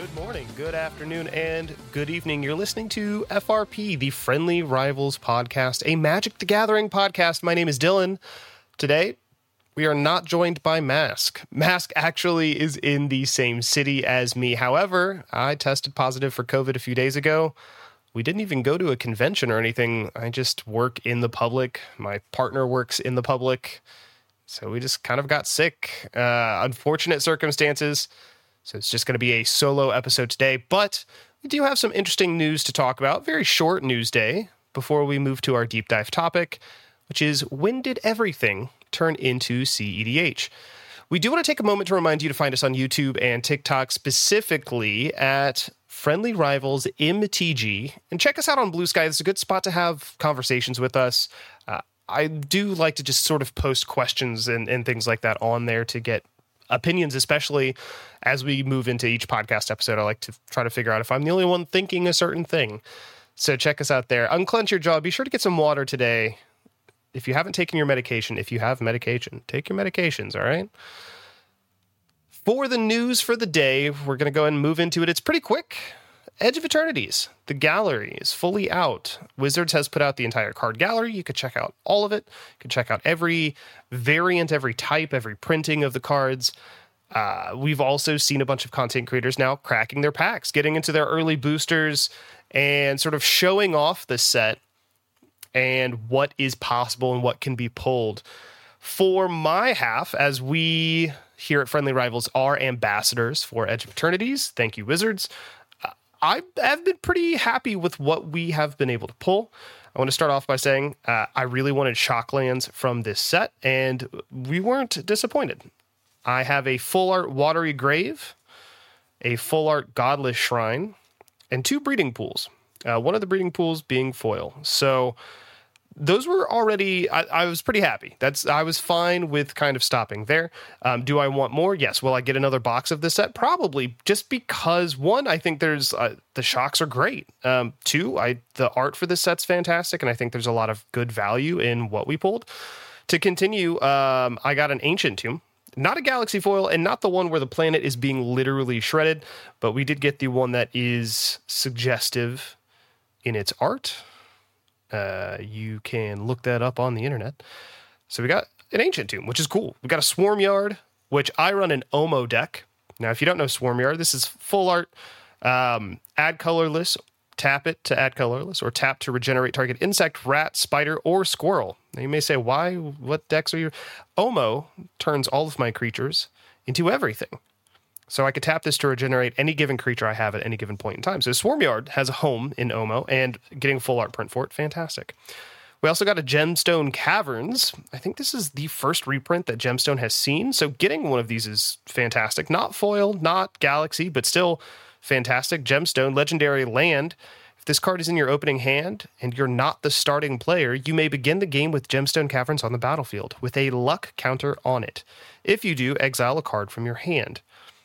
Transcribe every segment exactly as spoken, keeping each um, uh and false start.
Good morning, good afternoon, and good evening. You're listening to F R P, the Friendly Rivals podcast, a Magic the Gathering podcast. My name is Dylan. Today, we are not joined by Mask. Mask actually is in the same city as me. However, I tested positive for COVID a few days ago. We didn't even go to a convention or anything. I just work in the public. My partner works in the public. So we just kind of got sick. Uh, unfortunate circumstances. So it's just going to be a solo episode today, but we do have some interesting news to talk about. Very short news day before we move to our deep dive topic, which is when did everything turn into C E D H? We do want to take a moment to remind you to find us on YouTube and TikTok, specifically at Friendly Rivals M T G, and check us out on Blue Sky. It's a good spot to have conversations with us. Uh, I do like to just sort of post questions and, and things like that on there to get opinions, especially as we move into each podcast episode. I like to try to figure out if I'm the only one thinking a certain thing. So check us out there. Unclench your jaw. Be sure to get some water today. If you haven't taken your medication, if you have medication, take your medications, all right? For the news for the day, we're going to go ahead and move into it. It's pretty quick. Edge of Eternities. The gallery is fully out. Wizards has put out the entire card gallery. You could check out all of it. You could check out every variant, every type, every printing of the cards. Uh, we've also seen a bunch of content creators now cracking their packs, getting into their early boosters, and sort of showing off the set and what is possible and what can be pulled. For my half, as we here at Friendly Rivals are ambassadors for Edge of Eternities, thank you, Wizards, I have been pretty happy with what we have been able to pull. I want to start off by saying uh, I really wanted Shocklands from this set, and we weren't disappointed. I have a full art Watery Grave, a full art Godless Shrine, and two breeding pools. Uh, one of the breeding pools being foil. So those were already, I, I was pretty happy. That's I was fine with kind of stopping there. Um, do I want more? Yes. Will I get another box of this set? Probably, just because, one, I think there's, uh, the shocks are great. Um, two, I the art for this set's fantastic, and I think there's a lot of good value in what we pulled. To continue, um, I got an Ancient Tomb. Not a Galaxy foil, and not the one where the planet is being literally shredded, but we did get the one that is suggestive in its art. Uh, you can look that up on the internet. So we got an Ancient Tomb, which is cool. We got a Swarm Yard, which I run an Omo deck. Now, if you don't know Swarm Yard, this is full art. Um, add colorless, tap it to add colorless, or tap to regenerate target insect, rat, spider, or squirrel. Now, you may say, why? What decks are you? Omo turns all of my creatures into everything. So I could tap this to regenerate any given creature I have at any given point in time. So Swarmyard has a home in Omo, and getting full art print for it, fantastic. We also got a Gemstone Caverns. I think this is the first reprint that Gemstone has seen, so getting one of these is fantastic. Not foil, not Galaxy, but still fantastic. Gemstone, Legendary Land. If this card is in your opening hand and you're not the starting player, you may begin the game with Gemstone Caverns on the battlefield with a luck counter on it. If you do, exile a card from your hand.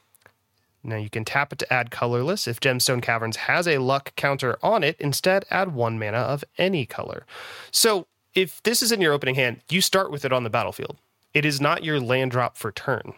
Now you can tap it to add colorless. If Gemstone Caverns has a luck counter on it, instead add one mana of any color. So if this is in your opening hand, you start with it on the battlefield. It is not your land drop for turn.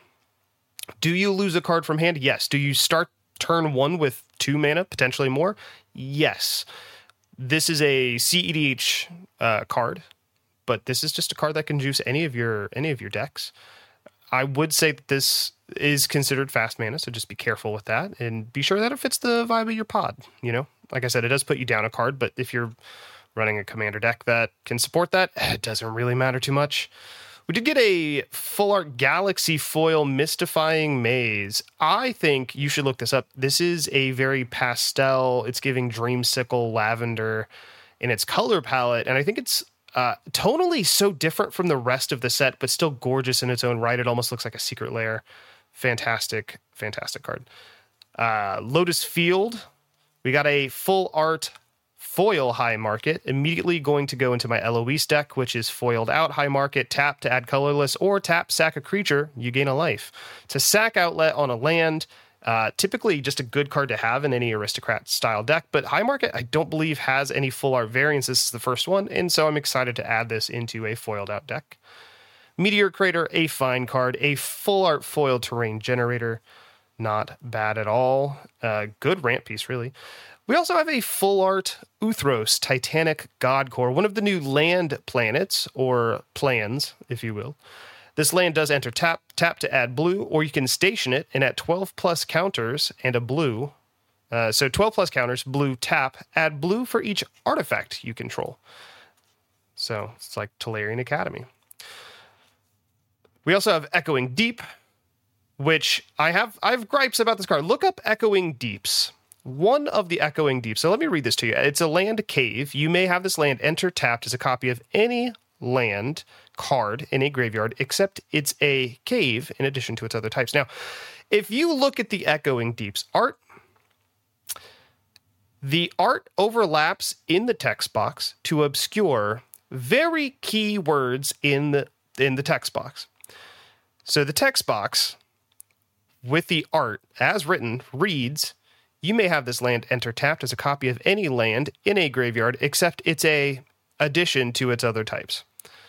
Do you lose a card from hand? Yes. Do you start turn one with two mana, potentially more? Yes. This is a C E D H uh, card, but this is just a card that can juice any of your any of your decks. I would say that this is considered fast mana, so just be careful with that and be sure that it fits the vibe of your pod. You know, like I said, it does put you down a card, but if you're running a commander deck that can support that, it doesn't really matter too much. We did get a full art Galaxy foil Mystifying Maze. I think you should look this up. This is a very pastel, it's giving Dreamsicle lavender in its color palette, and I think it's Uh, tonally so different from the rest of the set, but still gorgeous in its own right. It almost looks like a secret lair. Fantastic, fantastic card. Uh, Lotus Field. We got a full art foil high market. Immediately going to go into my Eloise deck, which is foiled out high market. Tap to add colorless, or tap, sack a creature. You gain a life. It's a sack outlet on a land. Uh, typically just a good card to have in any aristocrat style deck, but High Market I don't believe has any full art variants. This is the first one, and so I'm excited to add this into a foiled out deck. Meteor Crater, a fine card, a full art foiled terrain generator. Not bad at all. Uh, good ramp piece, really. We also have a full art Uthros Titanic God Core, one of the new land planets, or plans, if you will. This land does enter tap, tap to add blue, or you can station it, and at twelve plus counters and a blue, uh, so twelve plus counters, blue, tap, add blue for each artifact you control. So it's like Tolarian Academy. We also have Echoing Deep, which I have I have gripes about this card. Look up Echoing Deeps. One of the Echoing Deeps. So let me read this to you. It's a land cave. You may have this land enter tapped as a copy of any land card in a graveyard, except it's a cave in addition to its other types. Now, if you look at the Echoing Deeps art, the art overlaps in the text box to obscure very key words in the in the text box. So the text box with the art as written reads, you may have this land enter tapped as a copy of any land in a graveyard, except it's a addition to its other types.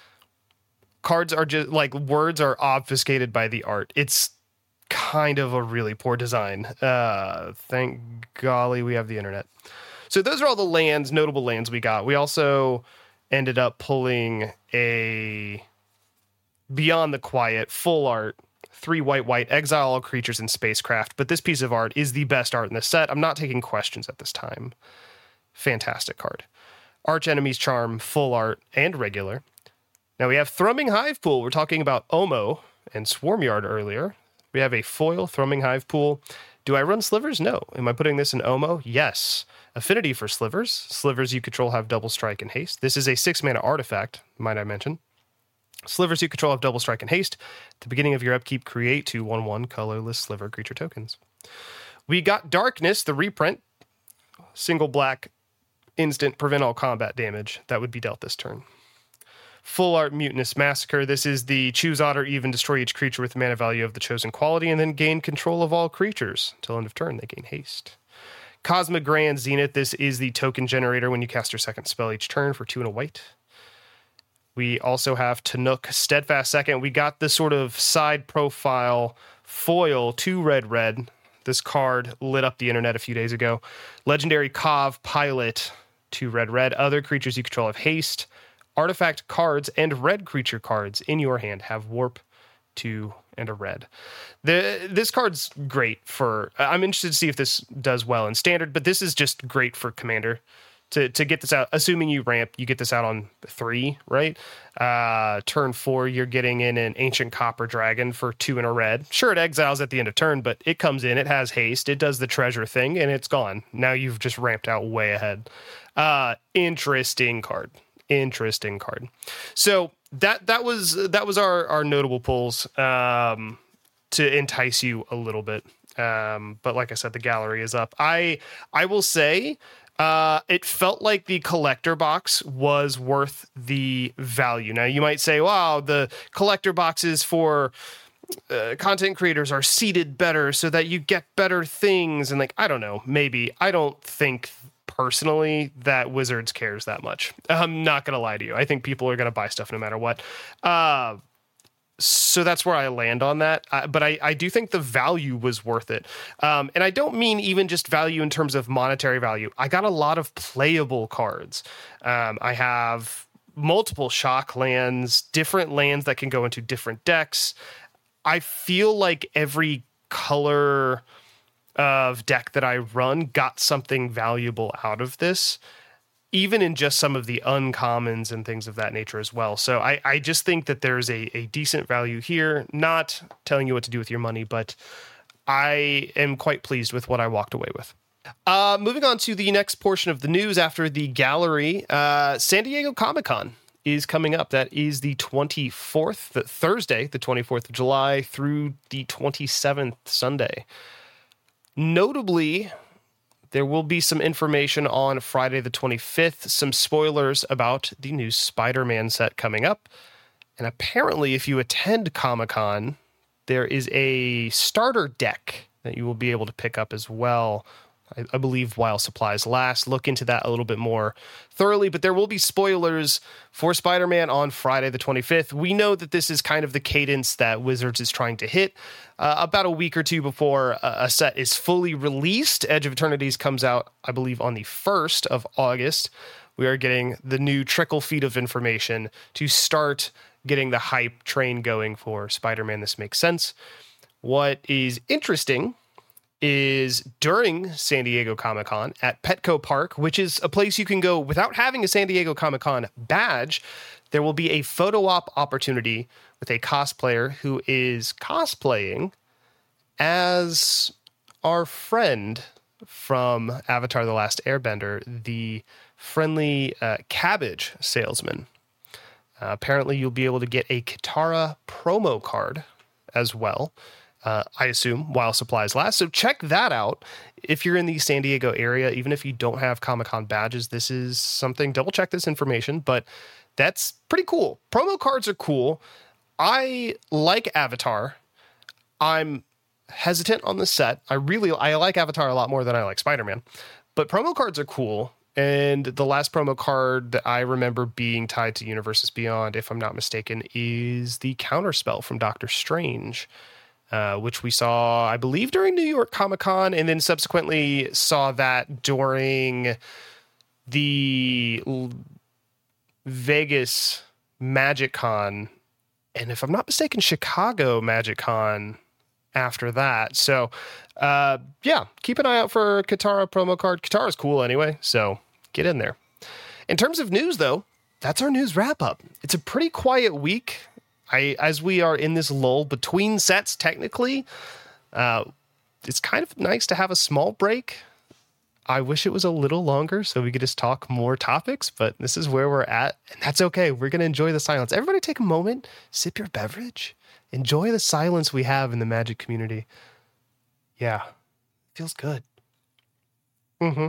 Cards are just like words are obfuscated by the art. It's kind of a really poor design. Uh, thank golly we have the internet. So those are all the lands, notable lands we got. We also ended up pulling a Beyond the Quiet full art, three white, white, exile all creatures and spacecraft. But this piece of art is the best art in the set. I'm not taking questions at this time. Fantastic card. Arch Enemy's Charm, full art, and regular. Now we have Thrumming Hive Pool. We're talking about Omo and Swarmyard earlier. We have a foil Thrumming Hive Pool. Do I run Slivers? No. Am I putting this in Omo? Yes. Affinity for Slivers. Slivers you control have double strike and haste. This is a six mana artifact, might I mention. Slivers you control have double strike and haste. At the beginning of your upkeep, create two one one colorless sliver creature tokens. We got Darkness, the reprint. Single black, instant, prevent all combat damage. That would be dealt this turn. Full art Mutinous Massacre. This is the choose odd or even, destroy each creature with mana value of the chosen quality, and then gain control of all creatures. Until end of turn, they gain haste. Cosmic Grand Zenith. This is the token generator when you cast your second spell each turn for two and a white. We also have Tanuk Steadfast Second. We got this sort of side profile foil, two red red. This card lit up the internet a few days ago. Legendary Kov Pilot, two red red. Other creatures you control have haste. Artifact cards and red creature cards in your hand have warp, two, and a red. The, this card's great for... I'm interested to see if this does well in Standard, but this is just great for Commander. To to get this out, assuming you ramp, you get this out on three, right? Uh, turn four, you're getting in an Ancient Copper Dragon for two and a red. Sure, it exiles at the end of turn, but it comes in, it has haste, it does the treasure thing, and it's gone. Now you've just ramped out way ahead. Uh, interesting card. Interesting card. So that that was that was our, our notable pulls um, to entice you a little bit. Um, but like I said, the gallery is up. I I will say... Uh, it felt like the collector box was worth the value. Now, you might say, wow, the collector boxes for uh, content creators are seated better so that you get better things. And, like, I don't know, maybe. I don't think personally that Wizards cares that much. I'm not going to lie to you. I think people are going to buy stuff no matter what. Uh, So that's where I land on that. Uh, but I, I do think the value was worth it. Um, and I don't mean even just value in terms of monetary value. I got a lot of playable cards. Um, I have multiple shock lands, different lands that can go into different decks. I feel like every color of deck that I run got something valuable out of this, even in just some of the uncommons and things of that nature as well. So I, I just think that there's a, a decent value here. Not telling you what to do with your money, but I am quite pleased with what I walked away with. Uh, moving on to the next portion of the news after the gallery, uh, San Diego Comic-Con is coming up. That is the twenty-fourth, the Thursday, the twenty-fourth of July through the twenty-seventh, Sunday. Notably, there will be some information on Friday the twenty-fifth, some spoilers about the new Spider-Man set coming up. And apparently, if you attend Comic-Con, there is a starter deck that you will be able to pick up as well. I, I believe, while supplies last. Look into that a little bit more thoroughly, but there will be spoilers for Spider-Man on Friday the twenty-fifth. We know that this is kind of the cadence that Wizards is trying to hit uh, about a week or two before a, a set is fully released. Edge of Eternities comes out, I believe, on the first of August. We are getting the new trickle feed of information to start getting the hype train going for Spider-Man. This makes sense. What is interesting is during San Diego Comic-Con at Petco Park, which is a place you can go without having a San Diego Comic-Con badge, there will be a photo op opportunity with a cosplayer who is cosplaying as our friend from Avatar: The Last Airbender, the friendly uh, cabbage salesman. Uh, apparently, you'll be able to get a Katara promo card as well. Uh, I assume, while supplies last. So check that out. If you're in the San Diego area, even if you don't have Comic-Con badges, this is something, double check this information, but that's pretty cool. Promo cards are cool. I like Avatar. I'm hesitant on the set. I really, I like Avatar a lot more than I like Spider-Man, but promo cards are cool. And the last promo card that I remember being tied to Universes Beyond, if I'm not mistaken, is the Counterspell from Doctor Strange. Uh, which we saw, I believe, during New York Comic-Con, and then subsequently saw that during the L- Vegas Magic Con, and if I'm not mistaken, Chicago Magic Con after that. So, uh, yeah, keep an eye out for Katara promo card. Katara's cool anyway, so get in there. In terms of news, though, that's our news wrap-up. It's a pretty quiet week. I, as we are in this lull between sets, technically, uh, it's kind of nice to have a small break. I wish it was a little longer so we could just talk more topics, but this is where we're at, and that's okay. We're going to enjoy the silence. Everybody take a moment, sip your beverage, enjoy the silence we have in the Magic community. Yeah, feels good. Mm-hmm.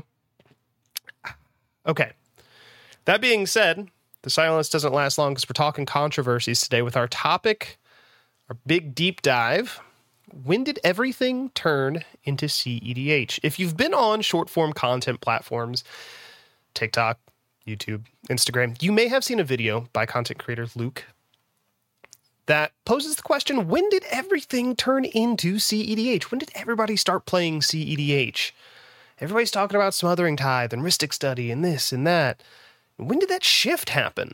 Okay. That being said, the silence doesn't last long because we're talking controversies today with our topic, our big deep dive. When did everything turn into C E D H? If you've been on short form content platforms, TikTok, YouTube, Instagram, you may have seen a video by content creator Luke that poses the question, when did everything turn into C E D H? When did everybody start playing C E D H? Everybody's talking about Smothering Tithe and Rhystic Study and this and that. When did that shift happen?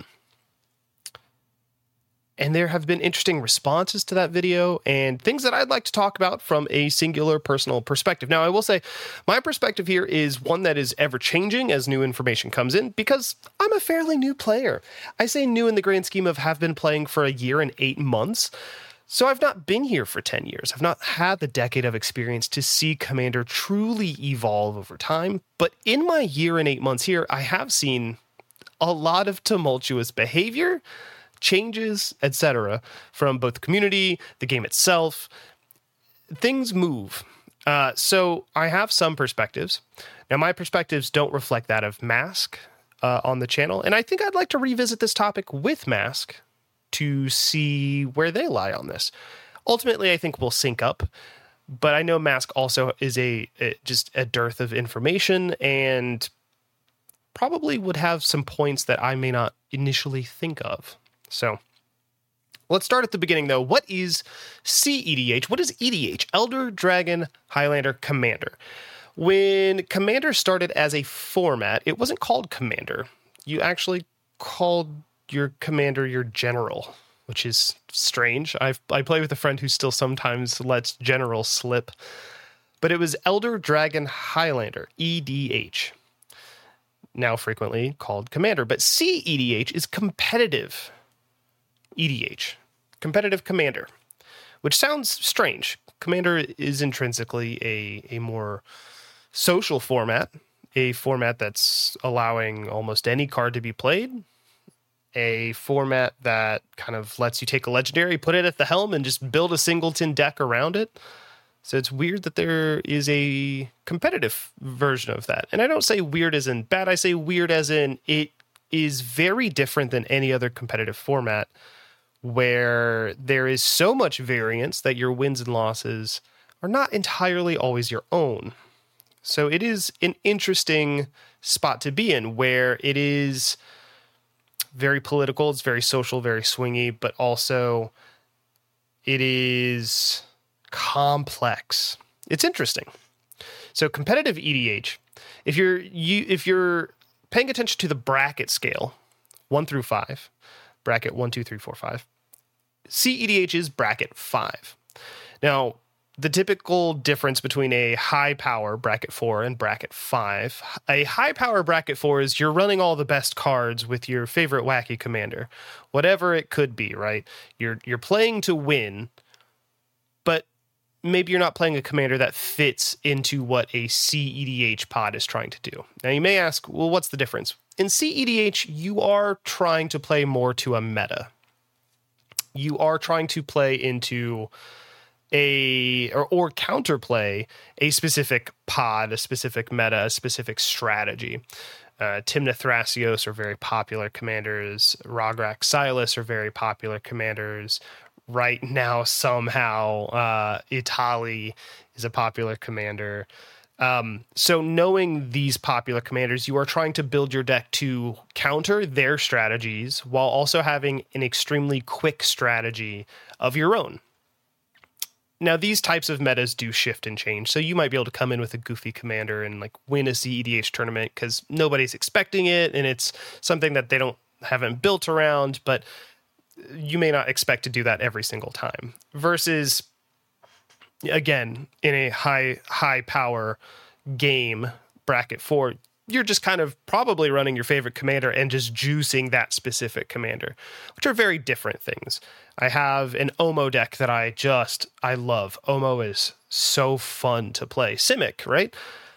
And there have been interesting responses to that video and things that I'd like to talk about from a singular personal perspective. Now, I will say my perspective here is one that is ever changing as new information comes in because I'm a fairly new player. I say new in the grand scheme of have been playing for a year and eight months. So I've not been here for ten years. I've not had the decade of experience to see Commander truly evolve over time. But in my year and eight months here, I have seen a lot of tumultuous behavior, changes, et cetera, from both the community, the game itself. Things move. Uh, so I have some perspectives. Now, my perspectives don't reflect that of Mask uh, on the channel, and I think I'd like to revisit this topic with Mask to see where they lie on this. Ultimately, I think we'll sync up, but I know Mask also is a, a just a dearth of information and probably would have some points that I may not initially think of. So let's start at the beginning, though. What is C E D H? What is E D H? Elder Dragon Highlander Commander. When Commander started as a format, it wasn't called Commander. You actually called your commander your general, which is strange. I've, I play with a friend who still sometimes lets general slip. But it was Elder Dragon Highlander, E D H. Now frequently called Commander, but C E D H is competitive E D H, competitive Commander, which sounds strange. Commander is intrinsically a, a more social format, a format that's allowing almost any card to be played, a format that kind of lets you take a legendary, put it at the helm, and just build a singleton deck around it. So it's weird that there is a competitive version of that. And I don't say weird as in bad. I say weird as in it is very different than any other competitive format where there is so much variance that your wins and losses are not entirely always your own. So it is an interesting spot to be in, where it is very political, it's very social, very swingy, but also it is complex. It's interesting. So competitive E D H, if you're you if you're paying attention to the bracket scale, one through five, bracket one, two, three, four, five, C E D H is bracket five. Now, the typical difference between a high power bracket four and bracket five, a high power bracket four is you're running all the best cards with your favorite wacky commander, whatever it could be, right? You're you're playing to win, but maybe you're not playing a commander that fits into what a C E D H pod is trying to do. Now you may ask, well, what's the difference? In C E D H, you are trying to play more to a meta. You are trying to play into a or, or counterplay a specific pod, a specific meta, a specific strategy. Uh, Tymna Thrasios are very popular commanders. Rograk Silas are very popular commanders. Right now, somehow, uh, Itali is a popular commander. Um, so knowing these popular commanders, you are trying to build your deck to counter their strategies while also having an extremely quick strategy of your own. Now, these types of metas do shift and change, so you might be able to come in with a goofy commander and like win a C E D H tournament because nobody's expecting it, and it's something that they don't haven't built around, but you may not expect to do that every single time. Versus, again, in a high high power game, bracket four, you're just kind of probably running your favorite commander and just juicing that specific commander, which are very different things. I have an Omo deck that I just, I love. Omo is so fun to play. Simic, right?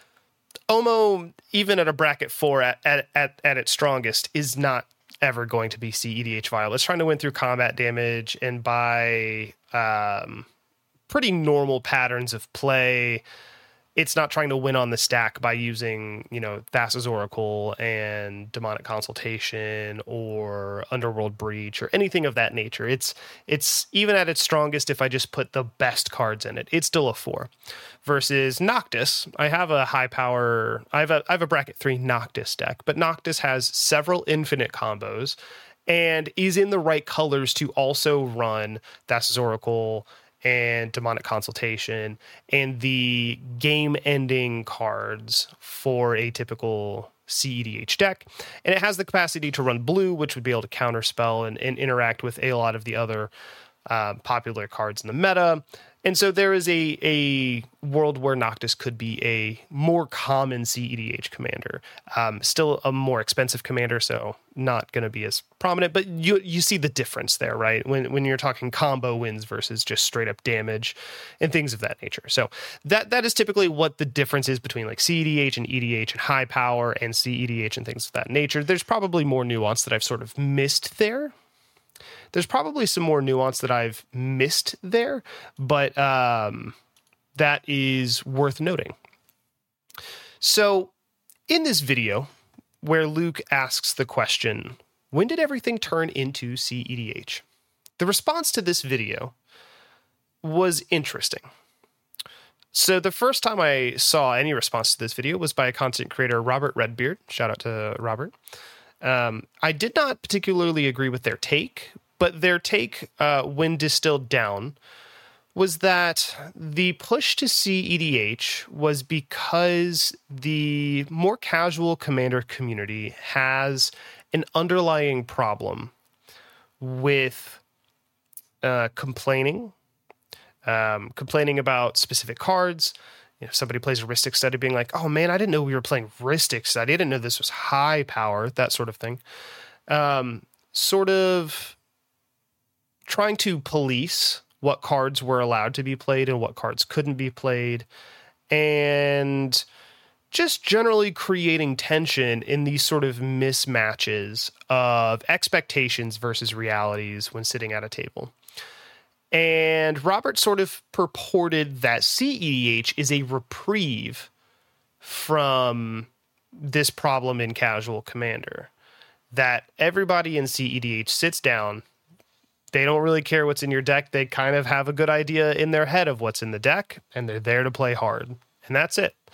Omo, even at a bracket four at, at, at, at its strongest, is not ever going to be C E D H viable. It's trying to win through combat damage and by um, pretty normal patterns of play. It's not trying to win on the stack by using, you know, Thassa's Oracle and Demonic Consultation or Underworld Breach or anything of that nature. It's it's even at its strongest, if I just put the best cards in it, it's still a four. Versus Noctis, I have a high power, I have a I have a bracket three Noctis deck, but Noctis has several infinite combos and is in the right colors to also run Thassa's Oracle and Demonic Consultation and the game-ending cards for a typical C E D H deck. And it has the capacity to run blue, which would be able to counterspell and, and interact with a lot of the other uh, popular cards in the meta. And so there is a, a world where Noctis could be a more common C E D H commander. Um, still a more expensive commander, so not going to be as prominent. But you you see the difference there, right? When when you're talking combo wins versus just straight up damage and things of that nature. So that that is typically what the difference is between like C E D H and E D H and high power and C E D H and things of that nature. There's probably more nuance that I've sort of missed there. There's probably some more nuance that I've missed there, but um, that is worth noting. So in this video where Luke asks the question, when did everything turn into C E D H? The response to this video was interesting. So the first time I saw any response to this video was by a content creator, Robert Redbeard. Shout out to Robert. Um, I did not particularly agree with their take, but their take, uh, when distilled down, was that the push to C E D H was because the more casual commander community has an underlying problem with uh, complaining, um, complaining about specific cards. You know, somebody plays a Rhystic Study being like, oh man, I didn't know we were playing Rhystic Study. I didn't know this was high power, that sort of thing. Um, sort of trying to police what cards were allowed to be played and what cards couldn't be played, and just generally creating tension in these sort of mismatches of expectations versus realities when sitting at a table. And Robert sort of purported that C E D H is a reprieve from this problem in Casual Commander, that everybody in C E D H sits down. They don't really care what's in your deck. They kind of have a good idea in their head of what's in the deck, and they're there to play hard. And that's it.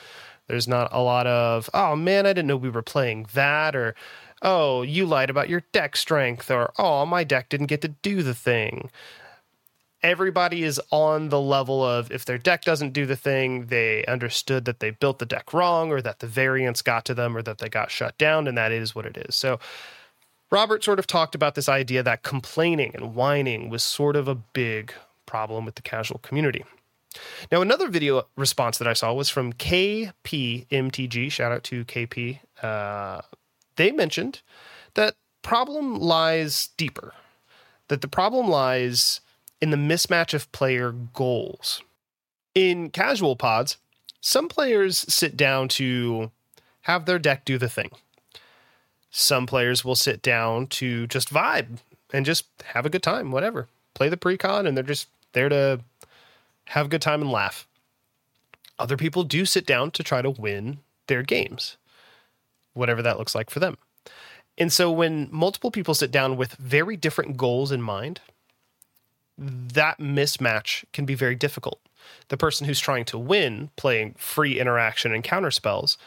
There's not a lot of, oh man, I didn't know we were playing that, or, oh, you lied about your deck strength, or, oh, my deck didn't get to do the thing. Everybody is on the level of, if their deck doesn't do the thing, they understood that they built the deck wrong, or that the variance got to them, or that they got shut down, and that is what it is. So Robert sort of talked about this idea that complaining and whining was sort of a big problem with the casual community. Now, another video response that I saw was from K P M T G. Shout out to K P. Uh, they mentioned that problem lies deeper, that the problem lies in the mismatch of player goals. In casual pods, some players sit down to have their deck do the thing. Some players will sit down to just vibe and just have a good time, whatever. Play the pre-con, and they're just there to have a good time and laugh. Other people do sit down to try to win their games, whatever that looks like for them. And so when multiple people sit down with very different goals in mind, that mismatch can be very difficult. The person who's trying to win, playing free interaction and counter spells,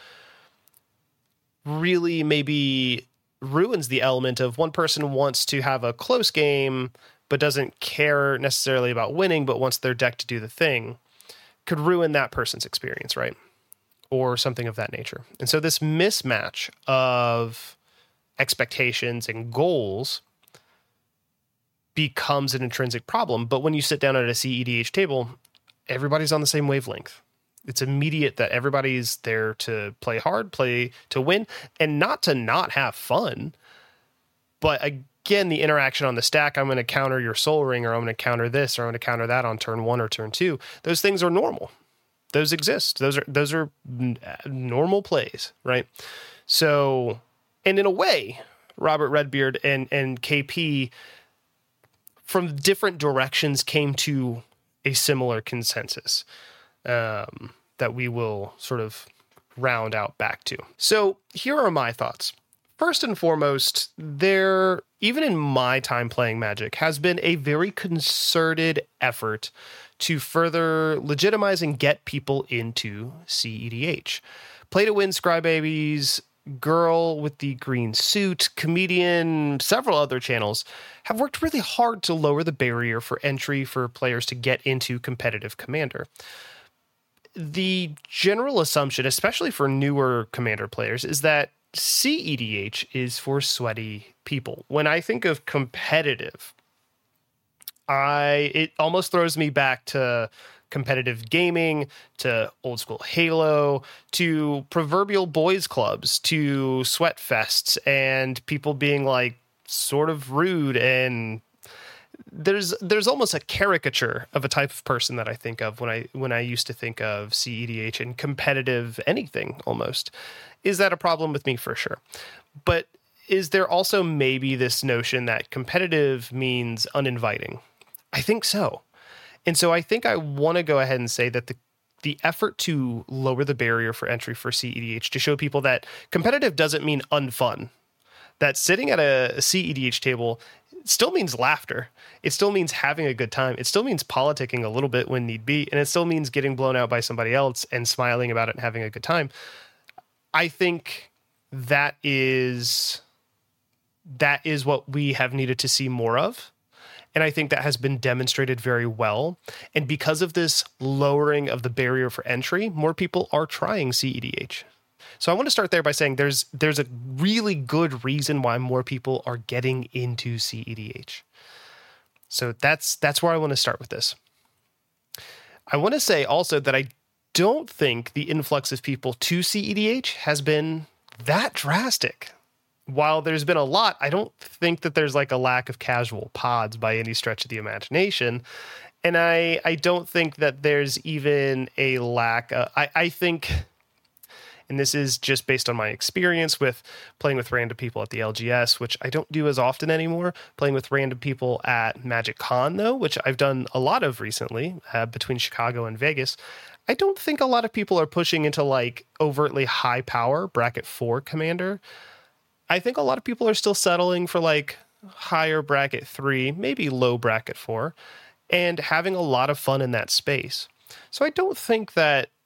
really maybe ruins the element of one person wants to have a close game, but doesn't care necessarily about winning, but wants their deck to do the thing, could ruin that person's experience, right? Or something of that nature. And so this mismatch of expectations and goals becomes an intrinsic problem. But when you sit down at a C E D H table, everybody's on the same wavelength. It's immediate that everybody's there to play hard, play to win, and not to not have fun. But again, the interaction on the stack, I'm going to counter your Soul Ring, or I'm going to counter this, or I'm going to counter that on turn one or turn two. Those things are normal. Those exist. Those are those are normal plays, right? So, and in a way, Robert Redbeard and and K P from different directions came to a similar consensus um, that we will sort of round out back to. So here are my thoughts. First and foremost, there, even in my time playing Magic, has been a very concerted effort to further legitimize and get people into C E D H. Play to Win, Scrybabies, Girl with the Green Suit, Comedian, several other channels have worked really hard to lower the barrier for entry for players to get into competitive Commander. The general assumption, especially for newer Commander players, is that C E D H is for sweaty people. When I think of competitive, I it almost throws me back to competitive gaming, to old school Halo, to proverbial boys clubs, to sweat fests, and people being like sort of rude. And there's there's almost a caricature of a type of person that I think of when I when I used to think of C E D H and competitive anything almost. Is that a problem with me? For sure. But is there also maybe this notion that competitive means uninviting? I think so. And so I think I want to go ahead and say that the the effort to lower the barrier for entry for C E D H, to show people that competitive doesn't mean unfun, that sitting at a, a C E D H table still means laughter. It still means having a good time. It still means politicking a little bit when need be. And it still means getting blown out by somebody else and smiling about it and having a good time. I think that is that is what we have needed to see more of. And I think that has been demonstrated very well. And because of this lowering of the barrier for entry, more people are trying C E D H. So I want to start there by saying there's there's a really good reason why more people are getting into C E D H. So that's that's where I want to start with this. I want to say also that I don't think the influx of people to C E D H has been that drastic. While there's been a lot, I don't think that there's like a lack of casual pods by any stretch of the imagination. And I I don't think that there's even a lack. Of, I, I think, and this is just based on my experience with playing with random people at the L G S, which I don't do as often anymore. Playing with random people at Magic Con, though, which I've done a lot of recently uh, between Chicago and Vegas. I don't think a lot of people are pushing into like overtly high power bracket four Commander. I think a lot of people are still settling for like higher bracket three, maybe low bracket four, and having a lot of fun in that space. So I don't think that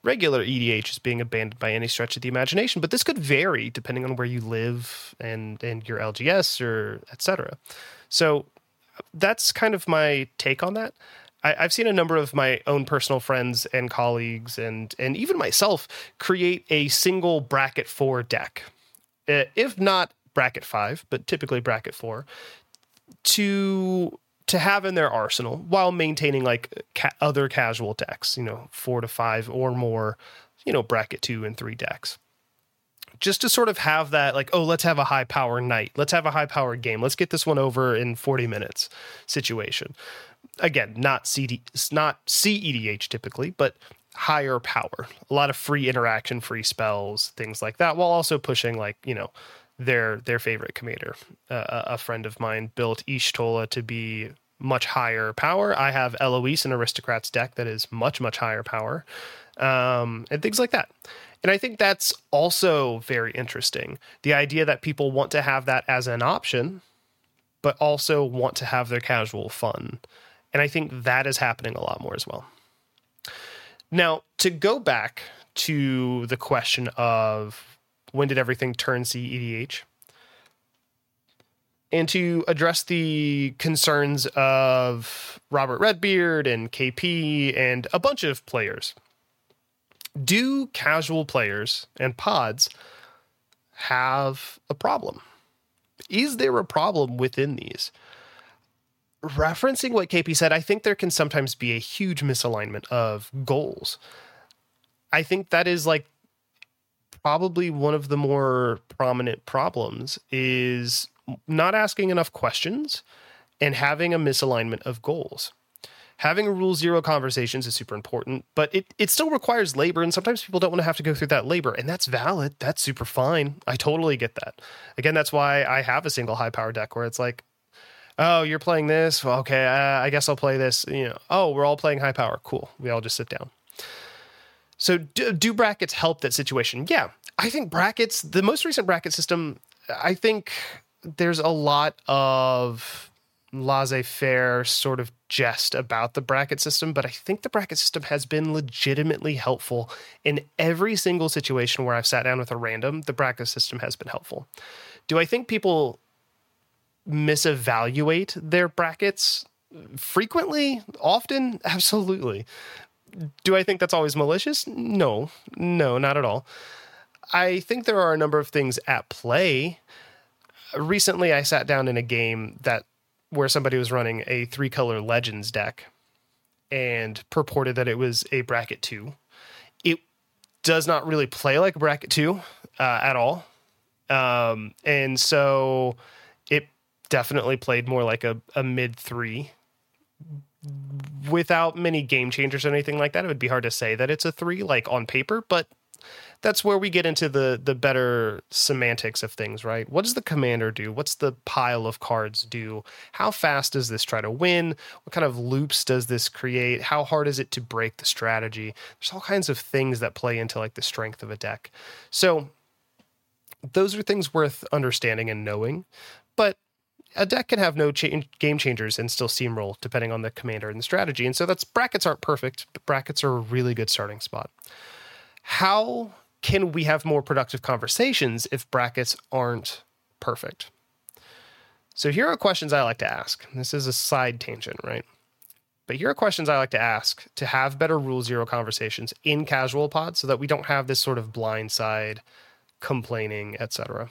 regular E D H is being abandoned by any stretch of the imagination, but this could vary depending on where you live and, and your L G S or et cetera. So that's kind of my take on that. I, I've seen a number of my own personal friends and colleagues and, and even myself create a single bracket four deck, uh, if not bracket five, but typically bracket four, to to have in their arsenal while maintaining like ca- other casual decks, you know, four to five or more, you know, bracket two and three decks. Just to sort of have that like, oh, let's have a high power night. Let's have a high power game. Let's get this one over in forty minutes situation. Again, not C D, not C E D H typically, but higher power. A lot of free interaction, free spells, things like that, while also pushing like, you know, their their favorite commander. Uh, a friend of mine built Y'shtola to be much higher power. I have Eloise, an Aristocrats deck that is much, much higher power, um, and things like that. And I think that's also very interesting. The idea that people want to have that as an option, but also want to have their casual fun. And I think that is happening a lot more as well. Now, to go back to the question of when did everything turn C E D H? And to address the concerns of Robert Redbeard and K P and a bunch of players. Do casual players and pods have a problem? Is there a problem within these? Referencing what K P said, I think there can sometimes be a huge misalignment of goals. I think that is like probably one of the more prominent problems is not asking enough questions and having a misalignment of goals. Having rule zero conversations is super important, but it, it still requires labor, and sometimes people don't want to have to go through that labor, and that's valid. That's super fine. I totally get that. Again, that's why I have a single high power deck where it's like, oh, you're playing this? Well, okay, uh, I guess I'll play this. You know, oh, we're all playing high power. Cool. We all just sit down. So do, do brackets help that situation? Yeah, I think brackets, the most recent bracket system, I think there's a lot of laissez-faire sort of jest about the bracket system, but I think the bracket system has been legitimately helpful in every single situation where I've sat down with a random. The bracket system has been helpful. Do I think people misevaluate their brackets frequently, often? Absolutely. Do I think that's always malicious? No, no, not at all. I think there are a number of things at play. Recently, I sat down in a game that where somebody was running a three color Legends deck and purported that it was a bracket two. It does not really play like a bracket two uh, at all. Um, and so it definitely played more like a, a mid three. Without many game changers or anything like that, it would be hard to say that it's a three, like on paper, but that's where we get into the the better semantics of things, right? What does the commander do? What's the pile of cards do? How fast does this try to win? What kind of loops does this create? How hard is it to break the strategy? There's all kinds of things that play into like the strength of a deck. So those are things worth understanding and knowing, but a deck can have no change, game changers and still steamroll depending on the commander and the strategy. And so that's brackets aren't perfect, but brackets are a really good starting spot. How can we have more productive conversations if brackets aren't perfect? So here are questions I like to ask. This is a side tangent, right? But here are questions I like to ask to have better rule zero conversations in casual pods so that we don't have this sort of blindside complaining, et cetera.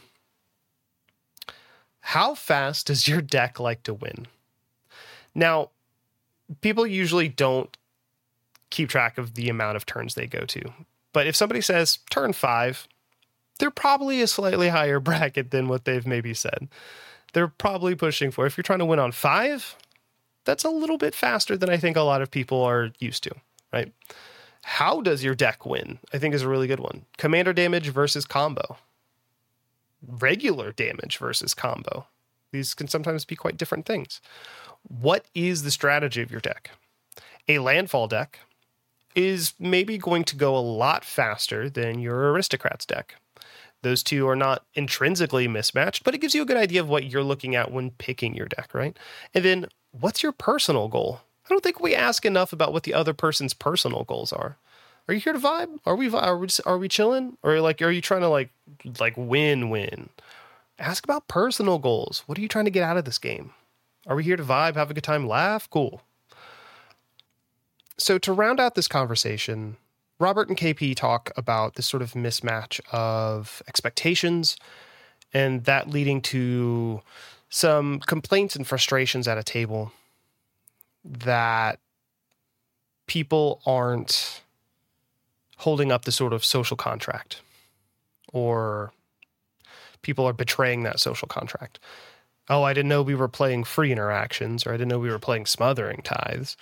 How fast does your deck like to win? Now, people usually don't keep track of the amount of turns they go to. But if somebody says turn five, they're probably a slightly higher bracket than what they've maybe said. They're probably pushing for, if you're trying to win on five, that's a little bit faster than I think a lot of people are used to, right? How does your deck win? I think is a really good one. Commander damage versus combo. Regular damage versus combo. These can sometimes be quite different things. What is the strategy of your deck? A landfall deck is maybe going to go a lot faster than your Aristocrats deck. Those two are not intrinsically mismatched, but it gives you a good idea of what you're looking at when picking your deck, right? And then what's your personal goal? I don't think we ask enough about what the other person's personal goals are. Are you here to vibe? Are we are we just, are we chilling? Or like are you trying to like like win win? Ask about personal goals. What are you trying to get out of this game? Are we here to vibe, have a good time, laugh? Cool. So to round out this conversation, Robert and K P talk about this sort of mismatch of expectations and that leading to some complaints and frustrations at a table that people aren't holding up the sort of social contract, or people are betraying that social contract. Oh, I didn't know we were playing free interactions, or I didn't know we were playing smothering tithes.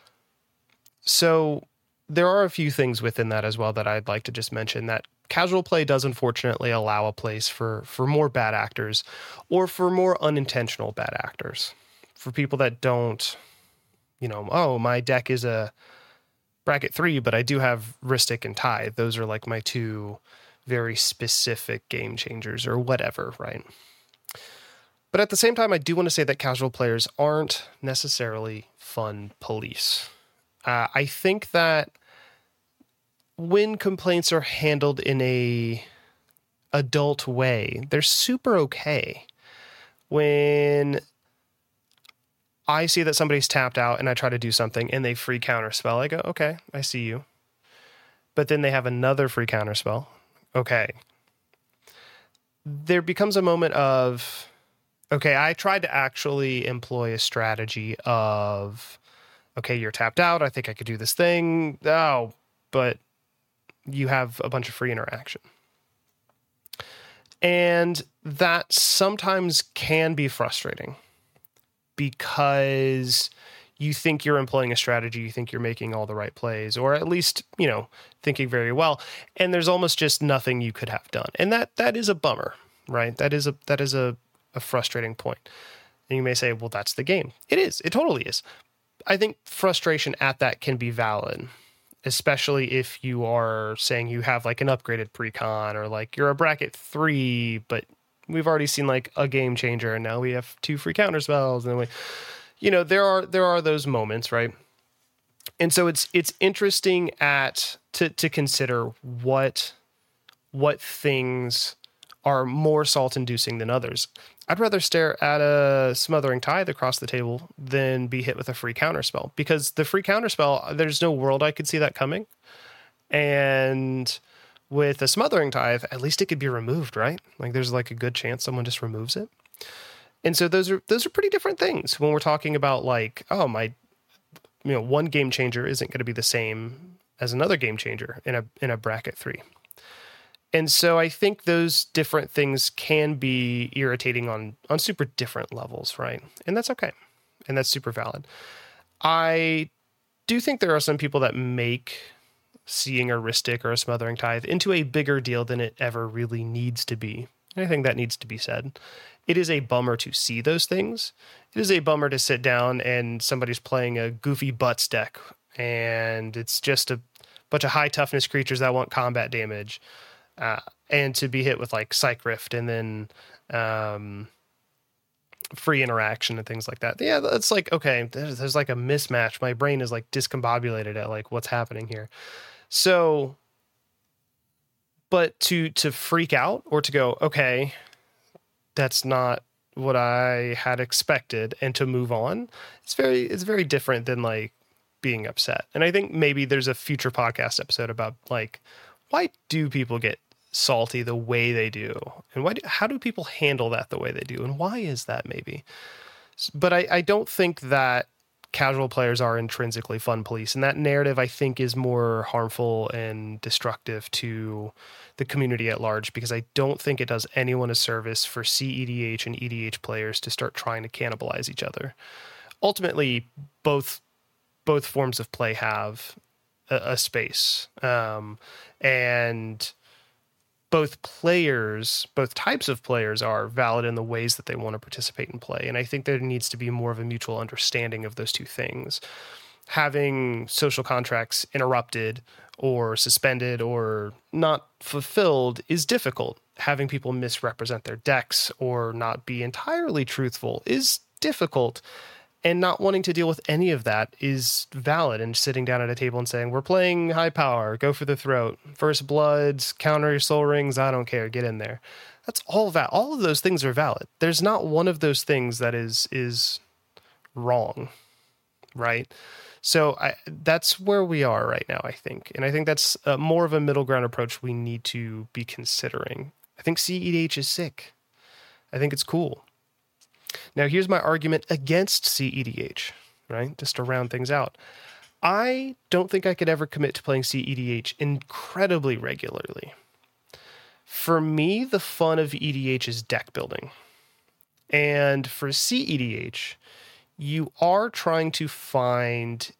So there are a few things within that as well that I'd like to just mention. That casual play does unfortunately allow a place for, for more bad actors, or for more unintentional bad actors. For people that don't, you know, oh, my deck is a bracket three, but I do have Rhystic and Tithe. Those are like my two very specific game changers or whatever, right? But at the same time, I do want to say that casual players aren't necessarily fun police. Uh, I think that when complaints are handled in a adult way, they're super okay. When I see that somebody's tapped out and I try to do something and they free counterspell, I go, okay, I see you. But then they have another free counterspell. Okay. There becomes a moment of, okay, I tried to actually employ a strategy of, okay, you're tapped out. I think I could do this thing. Oh, but you have a bunch of free interaction. And that sometimes can be frustrating because you think you're employing a strategy, you think you're making all the right plays, or at least, you know, thinking very well. And there's almost just nothing you could have done. And that that is a bummer, right? That is a that is a, a frustrating point. And you may say, well, that's the game. It is. It totally is. I think frustration at that can be valid, especially if you are saying you have like an upgraded precon, or like you're a bracket three, but we've already seen like a game changer and now we have two free counter spells. And we, you know, there are, there are those moments, right? And so it's, it's interesting at, to, to consider what, what things are more salt inducing than others. I'd rather stare at a Smothering Tithe across the table than be hit with a free counterspell, because the free counterspell, there's no world I could see that coming. And with a Smothering Tithe, at least it could be removed, right? Like there's like a good chance someone just removes it. And so those are those are pretty different things when we're talking about like, oh, my, you know, one game changer isn't going to be the same as another game changer in a in a bracket three. And so I think those different things can be irritating on, on super different levels, right? And that's okay. And that's super valid. I do think there are some people that make seeing a Rhystic or a Smothering Tithe into a bigger deal than it ever really needs to be. And I think that needs to be said. It is a bummer to see those things. It is a bummer to sit down and somebody's playing a goofy butts deck and it's just a bunch of high toughness creatures that want combat damage. Uh, and to be hit with like Psych Rift and then um, free interaction and things like that. Yeah, it's like, okay, there's, there's like a mismatch. My brain is like discombobulated at like what's happening here. So, but to to freak out or to go, okay, that's not what I had expected, and to move on, it's very it's very different than like being upset. And I think maybe there's a future podcast episode about like, why do people get salty the way they do, and why do, how do people handle that the way they do, and why is that maybe? But I, I don't think that casual players are intrinsically fun police, and that narrative I think is more harmful and destructive to the community at large, because I don't think it does anyone a service for C E D H and E D H players to start trying to cannibalize each other. Ultimately, both both forms of play have a, a space, um, and both players, both types of players are valid in the ways that they want to participate and play. And I think there needs to be more of a mutual understanding of those two things. Having social contracts interrupted or suspended or not fulfilled is difficult. Having people misrepresent their decks or not be entirely truthful is difficult. And not wanting to deal with any of that is valid, and sitting down at a table and saying, we're playing high power, go for the throat, first bloods, counter your soul rings, I don't care, get in there. That's all valid. All of those things are valid. There's not one of those things that is is wrong, right? So I, that's where we are right now, I think. And I think that's uh, more of a middle ground approach we need to be considering. I think C E D H is sick. I think it's cool. Now, here's my argument against C E D H, right? Just to round things out. I don't think I could ever commit to playing C E D H incredibly regularly. For me, the fun of E D H is deck building. And for C E D H, you are trying to find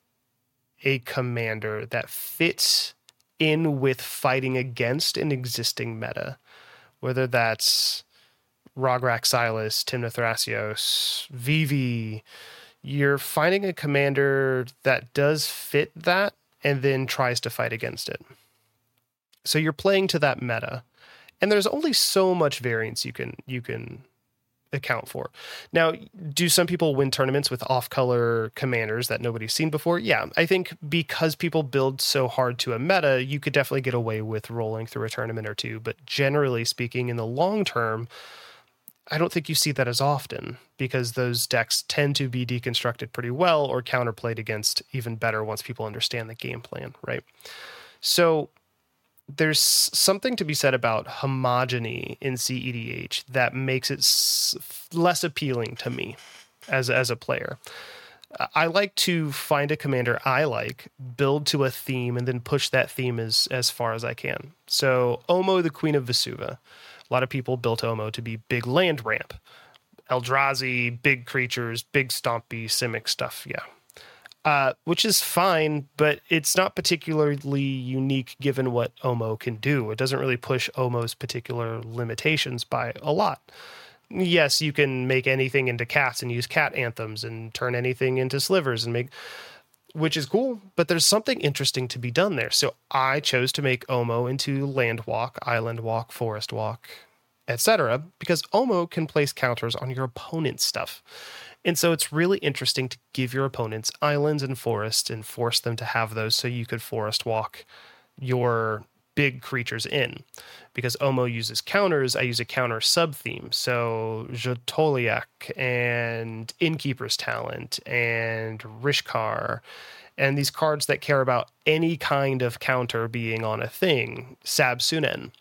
a commander that fits in with fighting against an existing meta, whether that's Rograk Silas, Tymna Thrasios, Vivi. You're finding a commander that does fit that and then tries to fight against it. So you're playing to that meta. And there's only so much variance you can you can account for. Now, do some people win tournaments with off-color commanders that nobody's seen before? Yeah, I think because people build so hard to a meta, you could definitely get away with rolling through a tournament or two. But generally speaking, in the long term, I don't think you see that as often, because those decks tend to be deconstructed pretty well or counterplayed against even better once people understand the game plan, right? So there's something to be said about homogeny in C E D H that makes it s- less appealing to me as, as a player. I like to find a commander I like, build to a theme, and then push that theme as, as far as I can. So Omo, the Queen of Vesuva. A lot of people built Omo to be big land ramp. Eldrazi, big creatures, big stompy, Simic stuff, yeah. Uh, which is fine, but it's not particularly unique given what Omo can do. It doesn't really push Omo's particular limitations by a lot. Yes, you can make anything into cats and use cat anthems and turn anything into slivers and make, which is cool, but there's something interesting to be done there. So I chose to make Omo into land walk, island walk, forest walk, et cetera, because Omo can place counters on your opponent's stuff. And so it's really interesting to give your opponents islands and forests and force them to have those so you could forest walk your big creatures in. Because Omo uses counters, I use a counter sub-theme. So Jotoliak and Innkeeper's Talent and Rishkar and these cards that care about any kind of counter being on a thing, Sabsunen.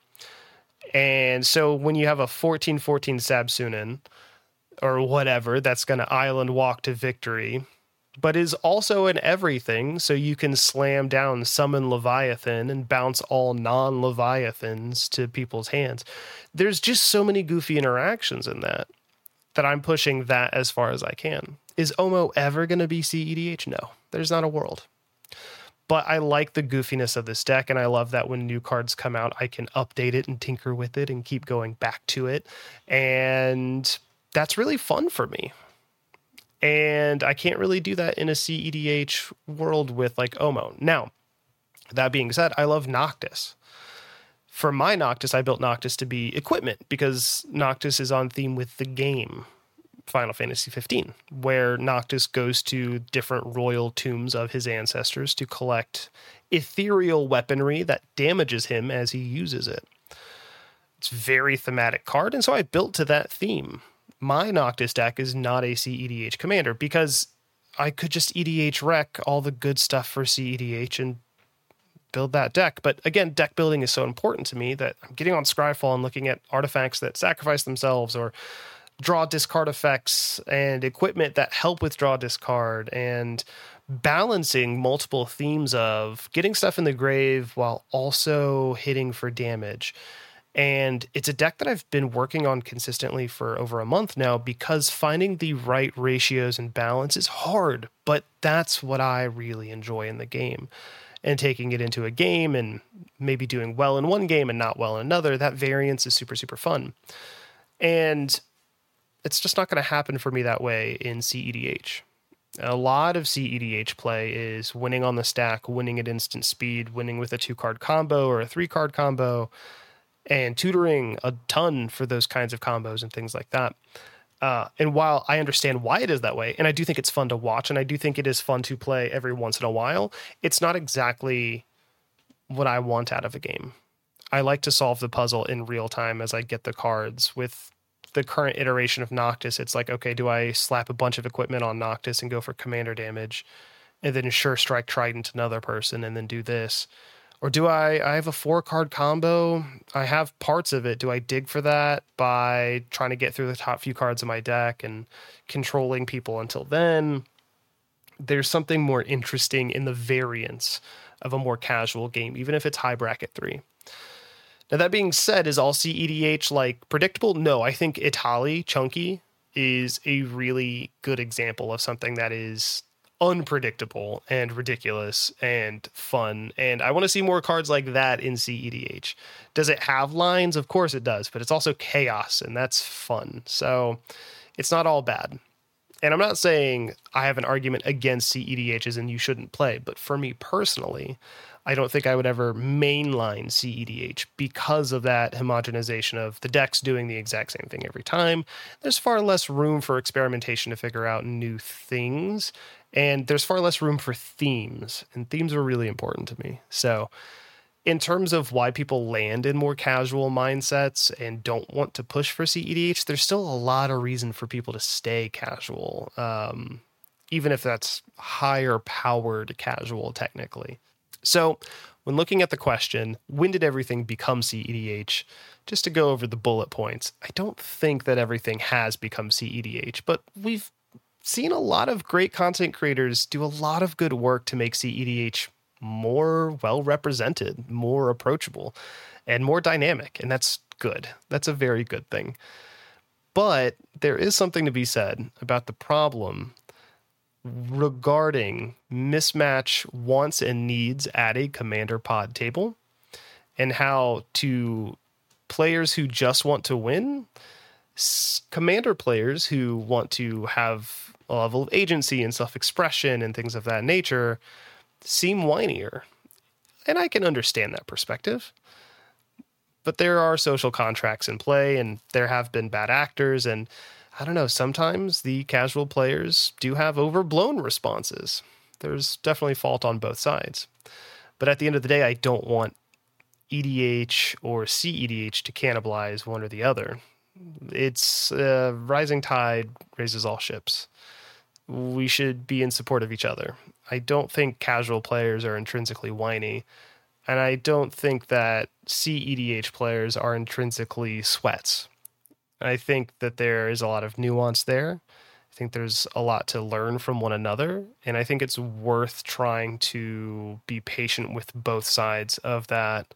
And so when you have a fourteen fourteen Sabsunen, or whatever, that's going to island walk to victory, but is also an everything, so you can slam down, summon Leviathan, and bounce all non-Leviathans to people's hands. There's just so many goofy interactions in that, that I'm pushing that as far as I can. Is Omo ever going to be C E D H? No, there's not a world. But I like the goofiness of this deck, and I love that when new cards come out, I can update it and tinker with it and keep going back to it. And that's really fun for me. And I can't really do that in a C E D H world with like Omo. Now, that being said, I love Noctis. For my Noctis, I built Noctis to be equipment because Noctis is on theme with the game Final Fantasy fifteen, where Noctis goes to different royal tombs of his ancestors to collect ethereal weaponry that damages him as he uses it. It's a very thematic card, and so I built to that theme. My Noctis deck is not a C E D H commander because I could just E D H wreck all the good stuff for C E D H and build that deck. But again, deck building is so important to me that I'm getting on Scryfall and looking at artifacts that sacrifice themselves or draw discard effects and equipment that help with draw discard and balancing multiple themes of getting stuff in the grave while also hitting for damage. And it's a deck that I've been working on consistently for over a month now because finding the right ratios and balance is hard, but that's what I really enjoy in the game. And taking it into a game and maybe doing well in one game and not well in another, that variance is super, super fun. And it's just not going to happen for me that way in C E D H. A lot of C E D H play is winning on the stack, winning at instant speed, winning with a two-card combo or a three-card combo, and tutoring a ton for those kinds of combos and things like that. Uh, and while I understand why it is that way, and I do think it's fun to watch, and I do think it is fun to play every once in a while, it's not exactly what I want out of a game. I like to solve the puzzle in real time as I get the cards. With the current iteration of Noctis, it's like, okay, do I slap a bunch of equipment on Noctis and go for commander damage, and then Sure Strike Trident another person, and then do this? Or do I, I have a four card combo. I have parts of it. Do I dig for that by trying to get through the top few cards of my deck and controlling people until then? There's something more interesting in the variance of a more casual game, even if it's high bracket three. Now, that being said, is all C E D H like predictable? No, I think Itali Chunky is a really good example of something that is unpredictable and ridiculous and fun. And I want to see more cards like that in C E D H. Does it have lines? Of course it does, but it's also chaos, and that's fun. So it's not all bad. And I'm not saying I have an argument against C E D Hs and you shouldn't play, but for me personally, I don't think I would ever mainline C E D H because of that homogenization of the decks doing the exact same thing every time. There's far less room for experimentation to figure out new things, and there's far less room for themes, and themes are really important to me. So in terms of why people land in more casual mindsets and don't want to push for C E D H, there's still a lot of reason for people to stay casual, um, even if that's higher powered casual technically. So when looking at the question, when did everything become C E D H? Just to go over the bullet points, I don't think that everything has become C E D H, but we've seen a lot of great content creators do a lot of good work to make C E D H more well-represented, more approachable, and more dynamic. And that's good. That's a very good thing. But there is something to be said about the problem regarding mismatch wants and needs at a commander pod table, and how to players who just want to win, commander players who want to have a level of agency and self-expression and things of that nature seem whinier. And I can understand that perspective. But there are social contracts in play, and there have been bad actors, and I don't know, sometimes the casual players do have overblown responses. There's definitely fault on both sides. But at the end of the day, I don't want E D H or C E D H to cannibalize one or the other. It's uh, rising tide raises all ships. We should be in support of each other. I don't think casual players are intrinsically whiny, and I don't think that C E D H players are intrinsically sweats. I think that there is a lot of nuance there. I think there's a lot to learn from one another, and I think it's worth trying to be patient with both sides of that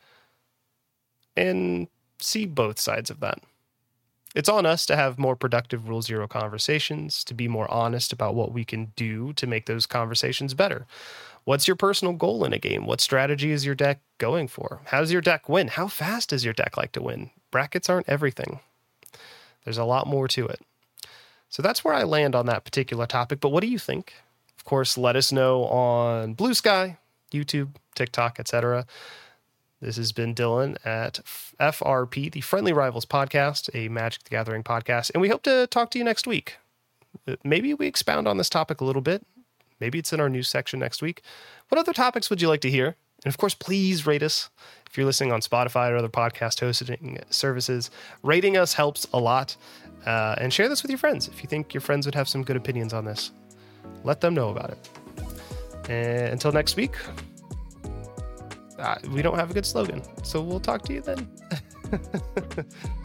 and see both sides of that. It's on us to have more productive Rule Zero conversations, to be more honest about what we can do to make those conversations better. What's your personal goal in a game? What strategy is your deck going for? How does your deck win? How fast does your deck like to win? Brackets aren't everything. There's a lot more to it. So that's where I land on that particular topic. But what do you think? Of course, let us know on Blue Sky, YouTube, TikTok, et cetera. This has been Dylan at F R P, the Friendly Rivals podcast, a Magic the Gathering podcast, and we hope to talk to you next week. Maybe we expound on this topic a little bit. Maybe it's in our news section next week. What other topics would you like to hear? And of course, please rate us. If you're listening on Spotify or other podcast hosting services, rating us helps a lot. Uh, and share this with your friends. If you think your friends would have some good opinions on this, let them know about it. And until next week, uh, we don't have a good slogan, so we'll talk to you then.